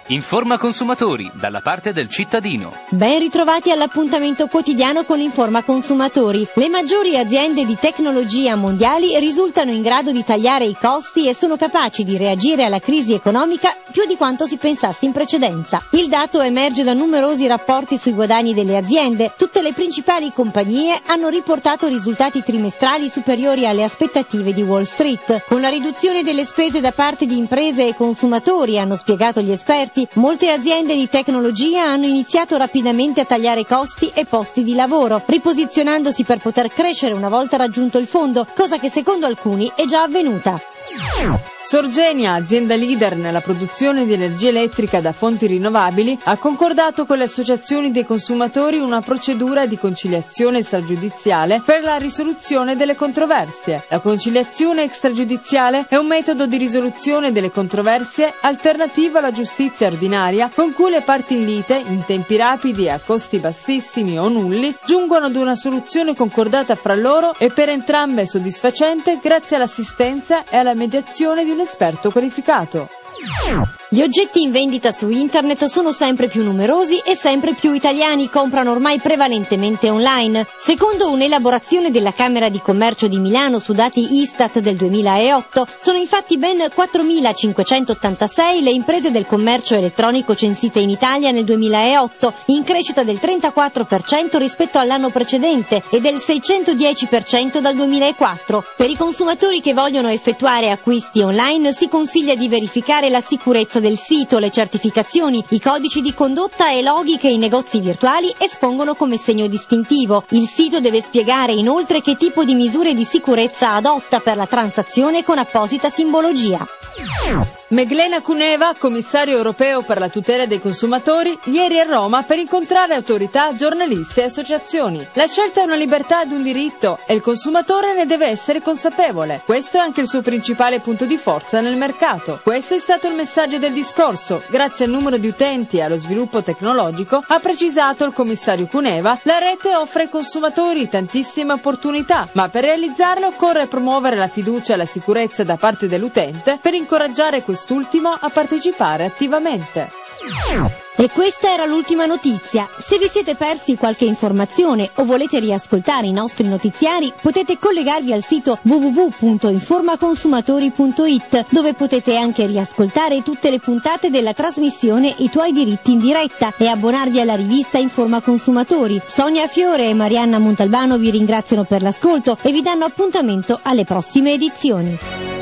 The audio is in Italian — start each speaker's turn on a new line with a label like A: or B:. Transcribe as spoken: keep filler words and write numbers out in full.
A: Informa Consumatori, dalla parte del cittadino.
B: Ben ritrovati all'appuntamento quotidiano con Informa Consumatori. Le maggiori aziende di tecnologia mondiali risultano in grado di tagliare i costi e sono capaci di reagire alla crisi economica più di quanto si pensasse in precedenza. Il dato emerge da numerosi rapporti sui guadagni delle aziende. Tutte le principali compagnie hanno riportato risultati trimestrali superiori alle aspettative di Wall Street. Con la riduzione delle spese da parte di imprese e consumatori, hanno spiegato gli esperti, molte aziende di tecnologia hanno iniziato rapidamente a tagliare costi e posti di lavoro, riposizionandosi per poter crescere una volta raggiunto il fondo, cosa che secondo alcuni è già avvenuta.
C: Sorgenia, azienda leader nella produzione di energia elettrica da fonti rinnovabili, ha concordato con le associazioni dei consumatori una procedura di conciliazione extragiudiziale per la risoluzione delle controversie. La conciliazione extragiudiziale è un metodo di risoluzione delle controversie alternativo alla giustizia ordinaria, con cui le parti in lite, in tempi rapidi e a costi bassissimi o nulli, giungono ad una soluzione concordata fra loro e per entrambe soddisfacente grazie all'assistenza e alla mediazione di un esperto qualificato.
B: Gli oggetti in vendita su internet sono sempre più numerosi e sempre più italiani comprano ormai prevalentemente online. Secondo un'elaborazione della Camera di Commercio di Milano su dati Istat del duemilaotto, sono infatti ben quattromilacinquecentottantasei le imprese del commercio elettronico censite in Italia nel duemilaotto, in crescita del trentaquattro per cento rispetto all'anno precedente e del seicentodieci per cento dal duemilaquattro. Per i consumatori che vogliono effettuare acquisti online si consiglia di verificare la sicurezza del sito, le certificazioni, i codici di condotta e loghi che i negozi virtuali espongono come segno distintivo. Il sito deve spiegare inoltre che tipo di misure di sicurezza adotta per la transazione con apposita simbologia.
C: Meglena Kuneva, commissario europeo per la tutela dei consumatori, ieri a Roma per incontrare autorità, giornalisti e associazioni. La scelta è una libertà ed un diritto e il consumatore ne deve essere consapevole. Questo è anche il suo principale punto di forza nel mercato. Questo è stato il messaggio del discorso. Grazie al numero di utenti e allo sviluppo tecnologico, ha precisato il commissario Kuneva, la rete offre ai consumatori tantissime opportunità, ma per realizzarle occorre promuovere la fiducia e la sicurezza da parte dell'utente per incoraggiare quest'ultimo a partecipare attivamente.
B: E questa era l'ultima notizia. Se vi siete persi qualche informazione o volete riascoltare i nostri notiziari, potete collegarvi al sito w w w punto informaconsumatori punto i t, dove potete anche riascoltare tutte le puntate della trasmissione I tuoi diritti in diretta e abbonarvi alla rivista Informa Consumatori. Sonia Fiore e Marianna Montalbano vi ringraziano per l'ascolto e vi danno appuntamento alle prossime edizioni.